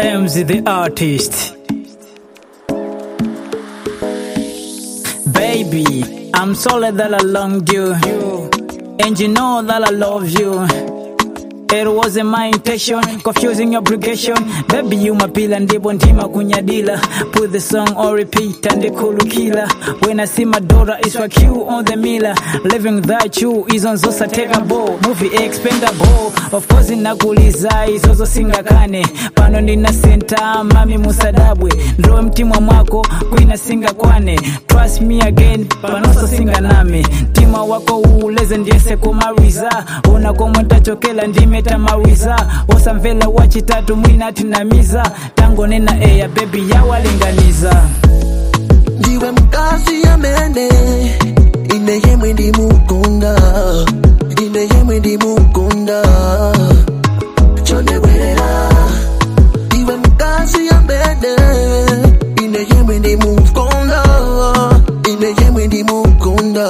MZ the artist. Baby, I'm sorry that I longed you, and you know that I love you. It wasn't my intention, confusing your obligation. Baby, you my pillar, ndipo ntima kunyadila. Put the song on repeat and the cool killer. When I see my daughter, it's like you on the miller. Living that you is on Zosa take a ball. Movie expendable. Of course inakuliza izozo singakane. Pano nina senta mami musadabwe. Ndro mtimwa mwako kuina singa kwane. Trust me again, panoso singa nami. Tima wako uleze ndiese kumariza. Una komwenta chokela ndime tamariza osamvela wachitatu mwina tinamiza tango nena eya baby yawalinganiza ndiwe mkazi ya mene ineyemwe ndi mukunda ineyemwe ndi mukunda chone bwerera ndiwe mkazi ya mene ineyemwe ndi mukunda ineyemwe ndi mukunda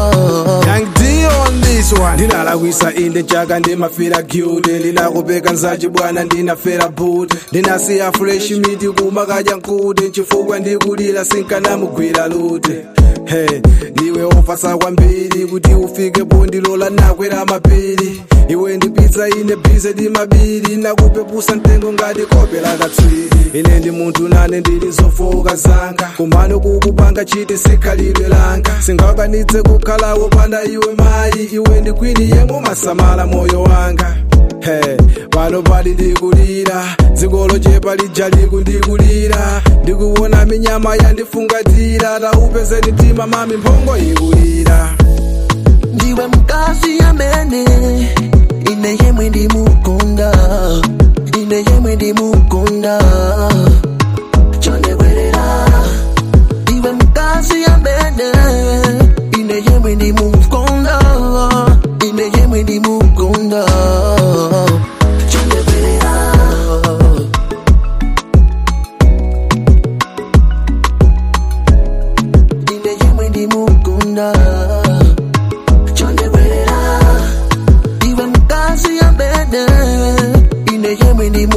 ndinala wisa inde chaka ndimafira gyude ndinakupeka nzaji bwana ndinafera bute ndinasiya fresh miti kumakaja nkude nchifukwa ndikulira sinkanamugwira lute hey, ndiwe ofasa kwambiri kuti ufike pondilola nakwera mapiri iwe ndipitsa ine bize ndimabiri nakupepusa mtengo ngati kope lakatswiri ine ndi munthu nane ndili zofoka zanga kumano kukupanga chiti sikhalidwe langa singakwanitse kukhalako panda iwe mayi iwe ndikwini yemwe masamala moyo wanga hey, pano pali ndikulira dzikolo chepa lija likundikulira ndikuona minyama yandifungatira taupezeni mtima mami mphongo ikulira ndiwe mkazi amene ineyemwe ndi mukunda ineyemwe ndi mukunda chone bwerera ndiwe mkazi amene ineyemwe ndi mukunda ineyemwe ndi mukunda chone bwerera ineyemwe ndi mukunda chone bwerera ndiwe mkazi amene ineyemwe ndi